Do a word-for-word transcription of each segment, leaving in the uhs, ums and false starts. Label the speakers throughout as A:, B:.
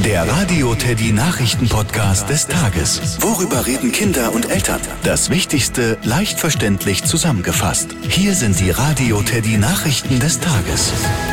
A: Der Radio Teddy Nachrichten-Podcast des Tages. Worüber reden Kinder und Eltern? Das Wichtigste leicht verständlich zusammengefasst. Hier sind die Radio Teddy Nachrichten des Tages.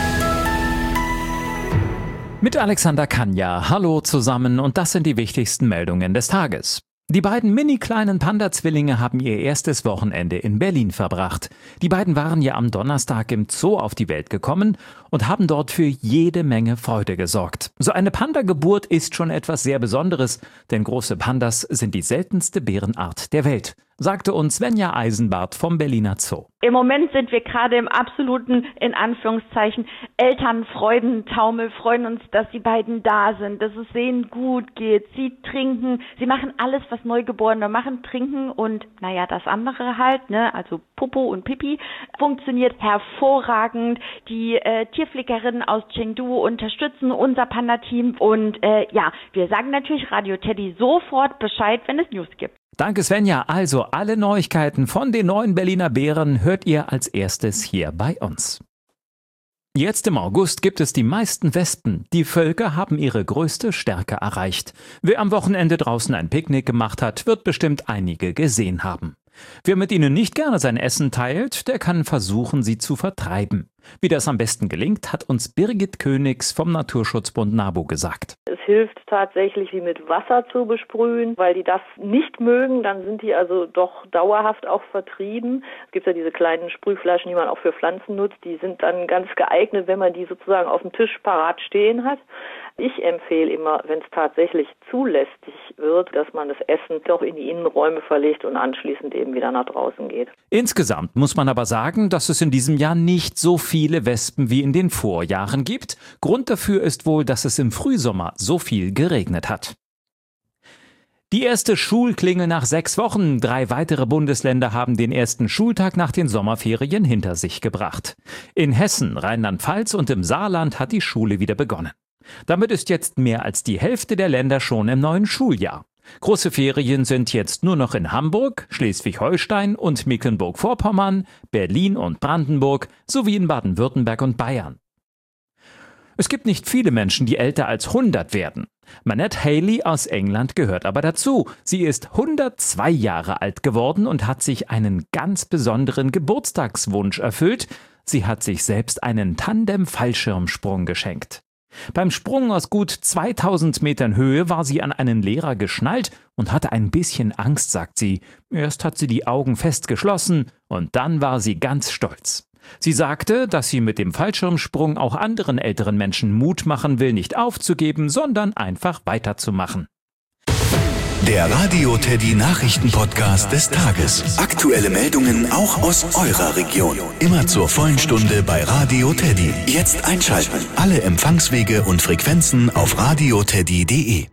B: Mit Alexander Kanja. Hallo zusammen und das sind die wichtigsten Meldungen des Tages. Die beiden mini-kleinen Panda-Zwillinge haben ihr erstes Wochenende in Berlin verbracht. Die beiden waren ja am Donnerstag im Zoo auf die Welt gekommen und haben dort für jede Menge Freude gesorgt. So eine Panda-Geburt ist schon etwas sehr Besonderes, denn große Pandas sind die seltenste Bärenart der Welt, sagte uns Svenja Eisenbart vom Berliner Zoo.
C: Im Moment sind wir gerade im absoluten, in Anführungszeichen, Elternfreudentaumel, freuen uns, dass die beiden da sind, dass es denen gut geht. Sie trinken, sie machen alles, was Neugeborene machen, trinken und, naja, das andere halt, ne, also Popo und Pipi, funktioniert hervorragend. Die äh, Tierpflegerinnen aus Chengdu unterstützen unser Panda-Team und äh, ja, wir sagen natürlich Radio Teddy sofort Bescheid, wenn es News gibt.
B: Danke Svenja. Also alle Neuigkeiten von den neuen Berliner Bären hört ihr als erstes hier bei uns. Jetzt im August gibt es die meisten Wespen. Die Völker haben ihre größte Stärke erreicht. Wer am Wochenende draußen ein Picknick gemacht hat, wird bestimmt einige gesehen haben. Wer mit ihnen nicht gerne sein Essen teilt, der kann versuchen, sie zu vertreiben. Wie das am besten gelingt, hat uns Birgit Königs vom Naturschutzbund NABU gesagt.
D: Es hilft tatsächlich, sie mit Wasser zu besprühen, weil die das nicht mögen, dann sind die also doch dauerhaft auch vertrieben. Es gibt ja diese kleinen Sprühflaschen, die man auch für Pflanzen nutzt, die sind dann ganz geeignet, wenn man die sozusagen auf dem Tisch parat stehen hat. Ich empfehle immer, wenn es tatsächlich zu lästig wird, dass man das Essen doch in die Innenräume verlegt und anschließend eben wieder nach draußen geht.
B: Insgesamt muss man aber sagen, dass es in diesem Jahr nicht so viele Wespen wie in den Vorjahren gibt. Grund dafür ist wohl, dass es im Frühsommer so viel geregnet hat. Die erste Schulklingel nach sechs Wochen. Drei weitere Bundesländer haben den ersten Schultag nach den Sommerferien hinter sich gebracht. In Hessen, Rheinland-Pfalz und im Saarland hat die Schule wieder begonnen. Damit ist jetzt mehr als die Hälfte der Länder schon im neuen Schuljahr. Große Ferien sind jetzt nur noch in Hamburg, Schleswig-Holstein und Mecklenburg-Vorpommern, Berlin und Brandenburg sowie in Baden-Württemberg und Bayern. Es gibt nicht viele Menschen, die älter als hundert werden. Manette Haley aus England gehört aber dazu. Sie ist hundertzwei Jahre alt geworden und hat sich einen ganz besonderen Geburtstagswunsch erfüllt. Sie hat sich selbst einen Tandem-Fallschirmsprung geschenkt. Beim Sprung aus gut zweitausend Metern Höhe war sie an einen Lehrer geschnallt und hatte ein bisschen Angst, sagt sie. Erst hat sie die Augen fest geschlossen und dann war sie ganz stolz. Sie sagte, dass sie mit dem Fallschirmsprung auch anderen älteren Menschen Mut machen will, nicht aufzugeben, sondern einfach weiterzumachen.
A: Der Radio Teddy Nachrichten-Podcast des Tages. Aktuelle Meldungen auch aus eurer Region. Immer zur vollen Stunde bei Radio Teddy. Jetzt einschalten. Alle Empfangswege und Frequenzen auf radioteddy punkt de.